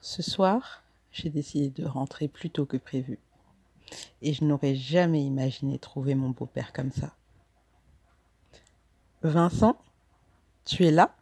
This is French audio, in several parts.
Ce soir, j'ai décidé de rentrer plus tôt que prévu. Et je n'aurais jamais imaginé trouver mon beau-père comme ça. Vincent, tu es là?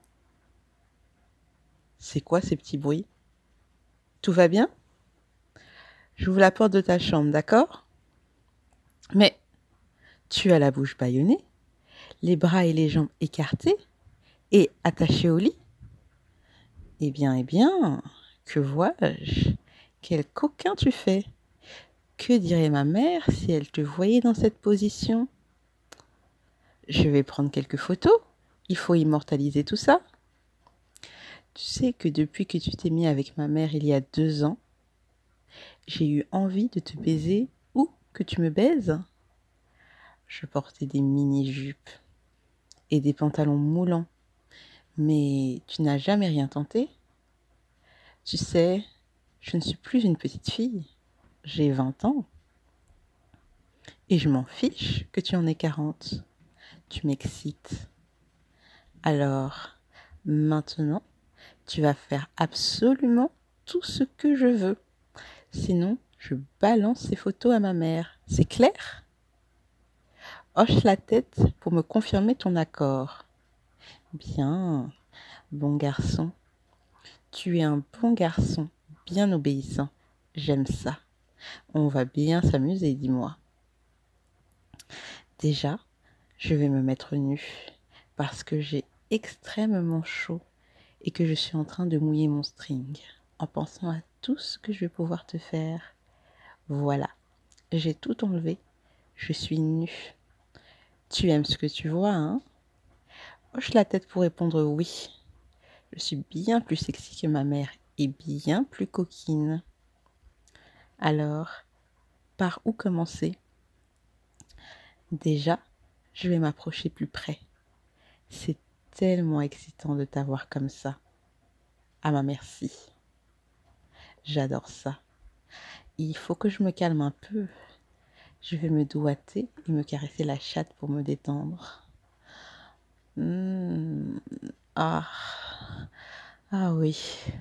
C'est quoi ces petits bruits? Tout va bien? J'ouvre la porte de ta chambre, d'accord? Mais tu as la bouche bâillonnée, les bras et les jambes écartés et attachés au lit? Eh bien, que vois-je? Quel coquin tu fais! Que dirait ma mère si elle te voyait dans cette position? Je vais prendre quelques photos. Il faut immortaliser tout ça. Tu sais que depuis que tu t'es mis avec ma mère il y a 2 ans, j'ai eu envie de te baiser ou que tu me baises. Je portais des mini-jupes et des pantalons moulants, mais tu n'as jamais rien tenté. Tu sais, je ne suis plus une petite fille, j'ai 20 ans. Et je m'en fiche que tu en aies 40. Tu m'excites. Alors, maintenant, tu vas faire absolument tout ce que je veux. Sinon, je balance ces photos à ma mère. C'est clair? Hoche la tête pour me confirmer ton accord. Bien, bon garçon. Tu es un bon garçon, bien obéissant. J'aime ça. On va bien s'amuser, dis-moi. Déjà, je vais me mettre nue parce que j'ai extrêmement chaud et que je suis en train de mouiller mon string en pensant à tout ce que je vais pouvoir te faire. Voilà, j'ai tout enlevé. Je suis nue. Tu aimes ce que tu vois, hein? Hoche la tête pour répondre oui. Je suis bien plus sexy que ma mère et bien plus coquine. Alors, par où commencer? Déjà, je vais m'approcher plus près. C'est tellement excitant de t'avoir comme ça. Ah ma merci. J'adore ça. Il faut que je me calme un peu. Je vais me doigter et me caresser la chatte pour me détendre. Mmh. Ah. Ah oui.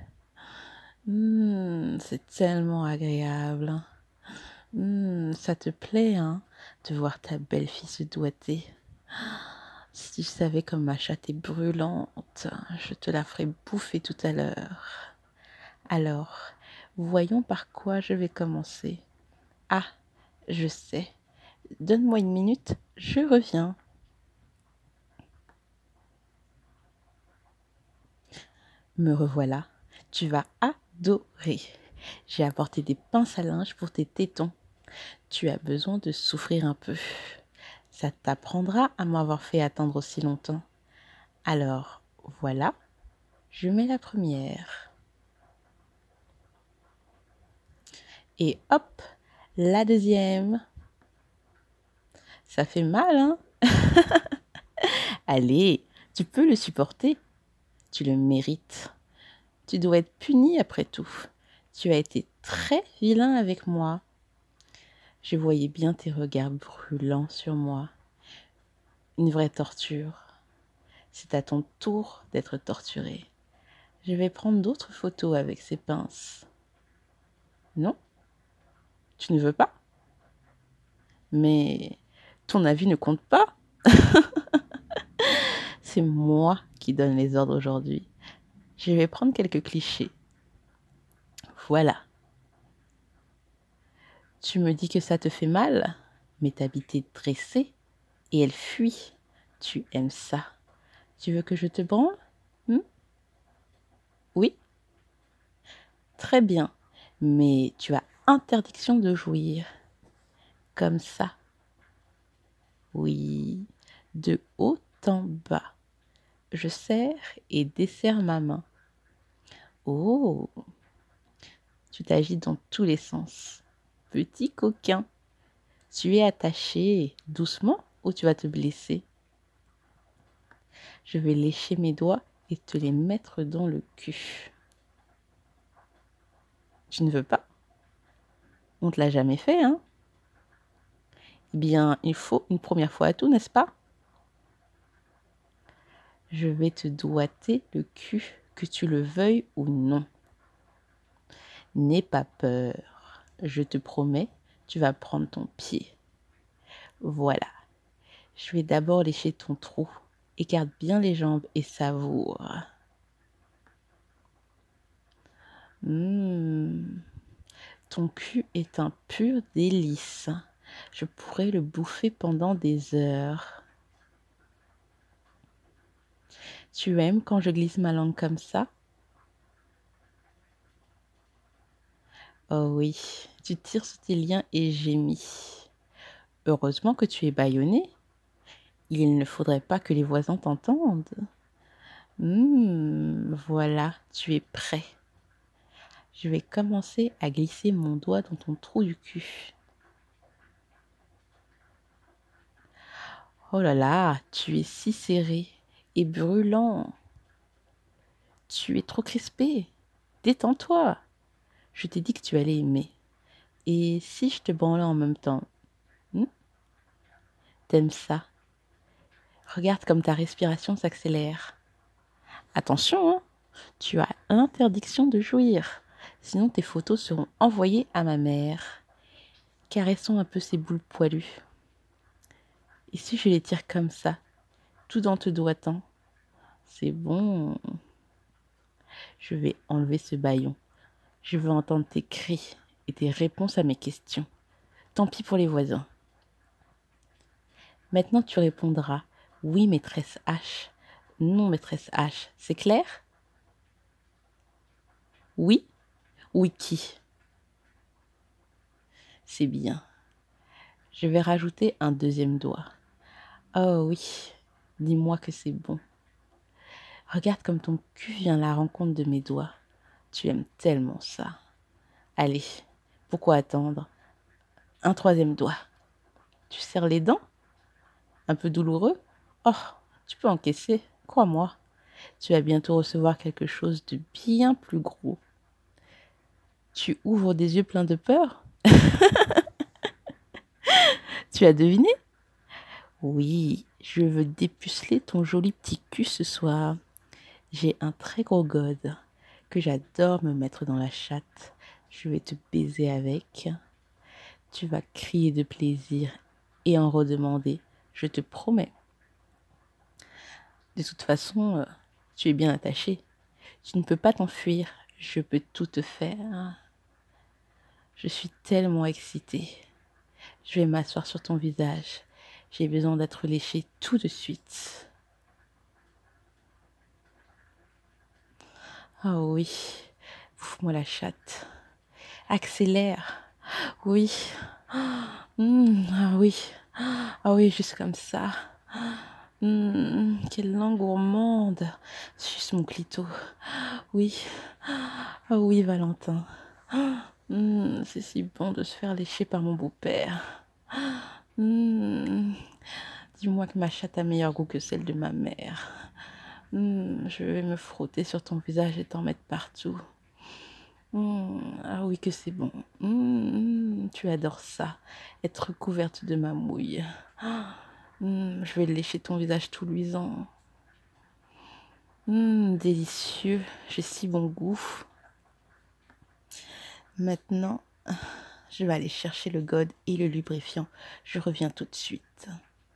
C'est tellement agréable. Ça te plaît, hein, de voir ta belle-fille se doigter. Si tu savais comme ma chatte est brûlante, je te la ferai bouffer tout à l'heure. Alors, voyons par quoi je vais commencer. Ah, je sais. Donne-moi une minute, je reviens. Me revoilà. Tu vas adorer. J'ai apporté des pinces à linge pour tes tétons. Tu as besoin de souffrir un peu. Ça t'apprendra à m'avoir fait attendre aussi longtemps. Alors, voilà, je mets la première. Et hop, la deuxième. Ça fait mal, hein? Allez, tu peux le supporter. Tu le mérites. Tu dois être puni après tout. Tu as été très vilain avec moi. Je voyais bien tes regards brûlants sur moi. Une vraie torture. C'est à ton tour d'être torturé. Je vais prendre d'autres photos avec ces pinces. Non? Tu ne veux pas? Mais ton avis ne compte pas. C'est moi qui donne les ordres aujourd'hui. Je vais prendre quelques clichés. Voilà. Tu me dis que ça te fait mal, mais ta bite est dressée et elle fuit. Tu aimes ça. Tu veux que je te branle? Oui? Très bien. Mais tu as interdiction de jouir. Comme ça. Oui. De haut en bas. Je serre et desserre ma main. Oh! Tu t'agites dans tous les sens. Petit coquin. Tu es attaché doucement ou tu vas te blesser? Je vais lécher mes doigts et te les mettre dans le cul. Tu ne veux pas? On ne te l'a jamais fait, hein? Eh bien, il faut une première fois à tout, n'est-ce pas? Je vais te doigter le cul, que tu le veuilles ou non. N'aie pas peur. Je te promets, tu vas prendre ton pied. Voilà. Je vais d'abord lécher ton trou. Écarte bien les jambes et savoure. Ton cul est un pur délice. Je pourrais le bouffer pendant des heures. Tu aimes quand je glisse ma langue comme ça? Oh oui, tu tires sur tes liens et gémis. Heureusement que tu es bâillonné. Il ne faudrait pas que les voisins t'entendent. Voilà, tu es prêt. Je vais commencer à glisser mon doigt dans ton trou du cul. Oh là là, tu es si serré et brûlant. Tu es trop crispé. Détends-toi. Je t'ai dit que tu allais aimer. Et si je te branlais en même temps? T'aimes ça? Regarde comme ta respiration s'accélère. Attention, hein, tu as interdiction de jouir. Sinon tes photos seront envoyées à ma mère. Caressons un peu ses boules poilues. Et si je les tire comme ça, tout en te doigtant? C'est bon. Je vais enlever ce bâillon. Je veux entendre tes cris et tes réponses à mes questions. Tant pis pour les voisins. Maintenant tu répondras « Oui, maîtresse H ». « Non, maîtresse H ». C'est clair? Oui? Oui qui? C'est bien. Je vais rajouter un deuxième doigt. Oh oui, dis-moi que c'est bon. Regarde comme ton cul vient à la rencontre de mes doigts. Tu aimes tellement ça. Allez, pourquoi attendre? Un troisième doigt. Tu serres les dents? Un peu douloureux? Oh, tu peux encaisser, crois-moi. Tu vas bientôt recevoir quelque chose de bien plus gros. Tu ouvres des yeux pleins de peur? Tu as deviné? Oui, je veux dépuceler ton joli petit cul ce soir. J'ai un très gros gode que j'adore me mettre dans la chatte. Je vais te baiser avec. Tu vas crier de plaisir et en redemander, je te promets. De toute façon, tu es bien attaché. Tu ne peux pas t'enfuir. Je peux tout te faire. Je suis tellement excitée. Je vais m'asseoir sur ton visage. J'ai besoin d'être léchée tout de suite. Ah oui, bouffe-moi la chatte. Accélère. Oui. Ah oui. Ah oui, juste comme ça. Quelle langue gourmande. Suce mon clito. Oui. Ah oui, Valentin. C'est si bon de se faire lécher par mon beau-père. Dis-moi que ma chatte a meilleur goût que celle de ma mère. Je vais me frotter sur ton visage et t'en mettre partout. Ah oui que c'est bon. Tu adores ça, être couverte de ma mouille. Je vais lécher ton visage tout luisant. Délicieux, j'ai si bon goût. Maintenant, je vais aller chercher le gode et le lubrifiant. Je reviens tout de suite.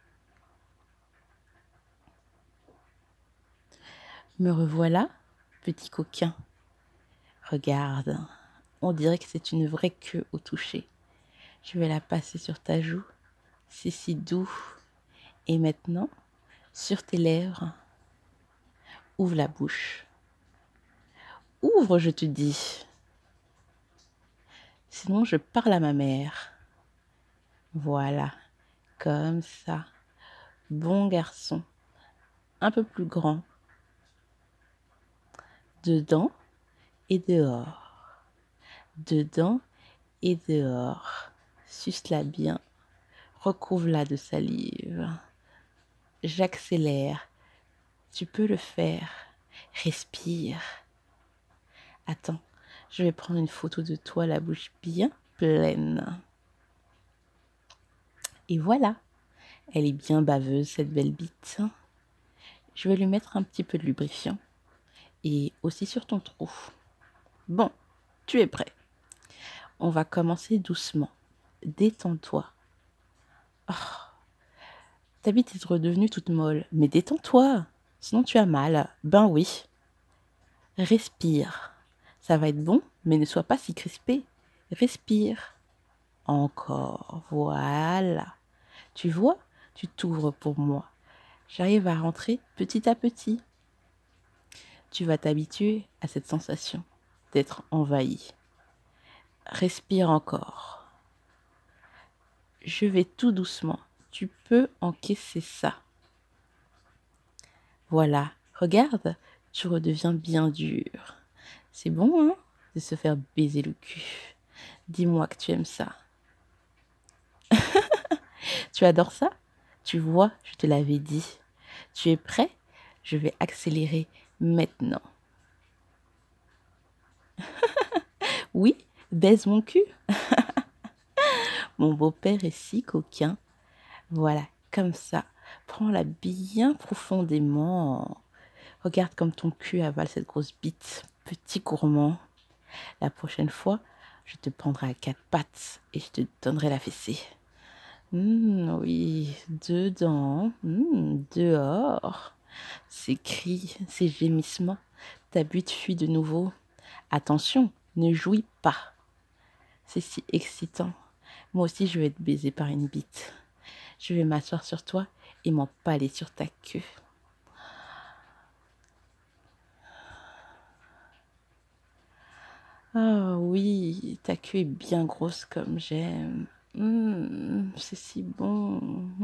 Me revoilà, petit coquin. Regarde, on dirait que c'est une vraie queue au toucher. Je vais la passer sur ta joue. C'est si doux. Et maintenant, sur tes lèvres, ouvre la bouche. Ouvre, je te dis. Sinon, je parle à ma mère. Voilà, comme ça. Bon garçon. Un peu plus grand. Dedans et dehors. Dedans et dehors. Suce-la bien. Recouvre-la de salive. J'accélère. Tu peux le faire. Respire. Attends, je vais prendre une photo de toi, la bouche bien pleine. Et voilà, elle est bien baveuse, cette belle bite. Je vais lui mettre un petit peu de lubrifiant. Et aussi sur ton trou. Bon, tu es prêt. On va commencer doucement. Détends-toi. Oh, ta bite est redevenue toute molle. Mais détends-toi. Sinon tu as mal. Ben oui. Respire. Ça va être bon, mais ne sois pas si crispé. Respire. Encore. Voilà. Tu vois, tu t'ouvres pour moi. J'arrive à rentrer petit à petit. Tu vas t'habituer à cette sensation d'être envahi. Respire encore. Je vais tout doucement. Tu peux encaisser ça. Voilà. Regarde, tu redeviens bien dur. C'est bon, hein, de se faire baiser le cul. Dis-moi que tu aimes ça. Tu adores ça? Tu vois, je te l'avais dit. Tu es prêt? Je vais accélérer maintenant. Oui, baise mon cul. Mon beau-père est si coquin. Voilà, comme ça. Prends-la bien profondément. Regarde comme ton cul avale cette grosse bite. Petit gourmand. La prochaine fois, je te prendrai à quatre pattes et je te donnerai la fessée. Oui, dedans, dehors. Ces cris, ces gémissements, ta bite fuit de nouveau. Attention, ne jouis pas. C'est si excitant. Moi aussi, je vais être baisée par une bite. Je vais m'asseoir sur toi et m'empaler sur ta queue. Ah oui, ta queue est bien grosse comme j'aime. C'est si bon.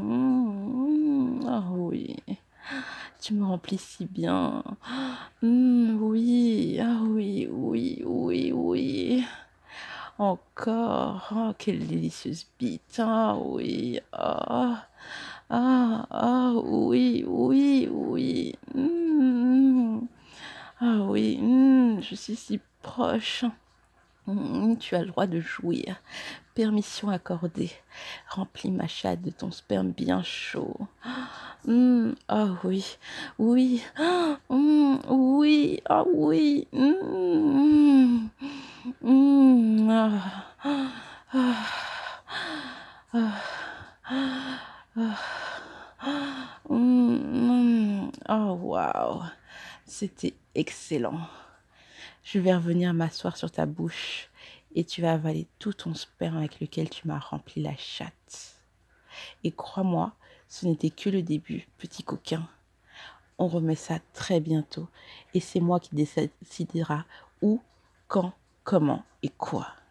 Ah oui, tu me remplis si bien. Oui, ah oui, oui, oui, oui. Encore, oh, quelle délicieuse bite. Ah oui, oui, oui, oui. Ah oui, je suis si proche. Tu as le droit de jouir. Permission accordée. Remplis ma chatte de ton sperme bien chaud. Ah oui, oui, oui, ah oui. Ah, ah, ah, oh waouh, c'était excellent. Je vais revenir m'asseoir sur ta bouche et tu vas avaler tout ton sperme avec lequel tu m'as rempli la chatte. Et crois-moi, ce n'était que le début, petit coquin. On remet ça très bientôt et c'est moi qui décidera où, quand, comment et quoi.